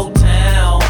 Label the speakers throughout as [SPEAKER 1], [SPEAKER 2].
[SPEAKER 1] your town.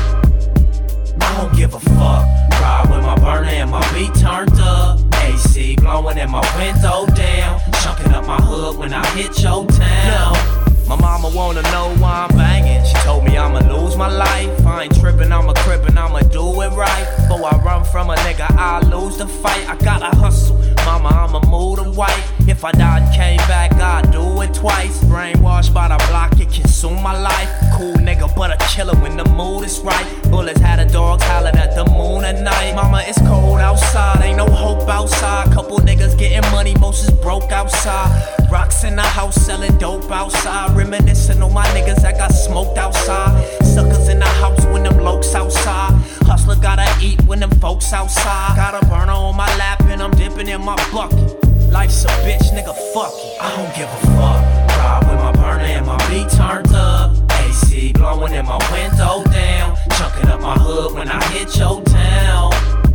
[SPEAKER 1] I don't give a fuck. Ride with my burner and my beat turned up. AC blowing and my window down. Chunking up my hood when I hit your town. My mama wanna know why I'm banging. She told me I'ma lose my life. I ain't trippin', I'm a crippin', I'ma do it right. Before I run from a nigga, I lose the fight. I gotta hustle, mama, I'ma move the white. If I died and came back, I'd do it twice. Brainwashed by the block, it consumed my life. Cool nigga, but a killer when the mood is right. Bullets had the dogs howling at the moon at night. Mama, it's cold outside, ain't no hope outside. Couple niggas getting money, most is broke outside. Rocks in the house, selling dope outside. Reminiscing on my niggas that got smoked outside. Suckers in the house when them lokes outside. Hustler gotta eat when them folks outside. Got a burner on my lap and I'm dipping in my bucket. Life's a bitch, nigga, fuck it. I don't give a fuck. Ride with my burner and my beat turned up. AC blowing and my window down. Chunking up my hood when I hit your town.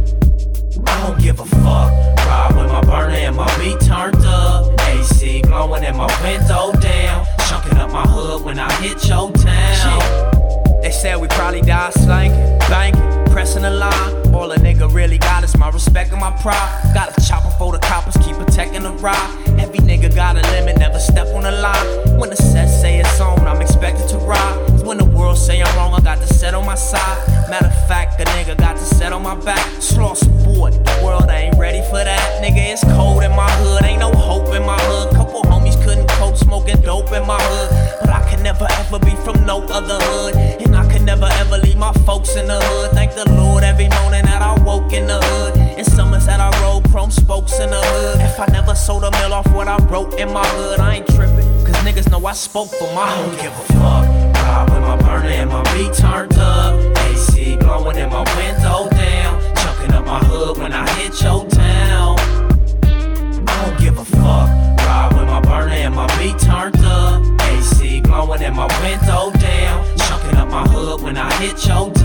[SPEAKER 1] I don't give a fuck. Ride with my burner and my beat turned up. AC blowing and my window down. Chunking up my hood when I hit your town. Shit. They said we probably die slanking, banking, pressing the line. All a nigga really got is my respect and my pride. Got a chopper for the coppers, keep protecting the ride. Every nigga got a limit, never step on the line. When the set say it's on, I'm expected to ride. Cause when the world say I'm wrong, I got to set on my side. Matter of fact, a nigga got to set on my back. Slow support, the world ain't ready for that. Nigga, it's cold in my hood, ain't no hope in my hood. Couple homies couldn't cope, smoking dope in my hood. But I can never ever be from no other hood. And I can never ever leave my folks in the hood. Thank the Lord every morning that I woke in the hood. In summers that I rode chrome spokes in the hood. If I never sold a mill off what I wrote in my hood, I ain't tripping. Cause niggas know I spoke for my hood. I don't give a fuck. Ride with my burner and my beat turned up. AC blowing and my window down. Chunking up my hood when I hit your town. I don't give a fuck. Ride with my burner and my beat turned up. AC blowing and my window down. Chunking up my hood when I hit your town.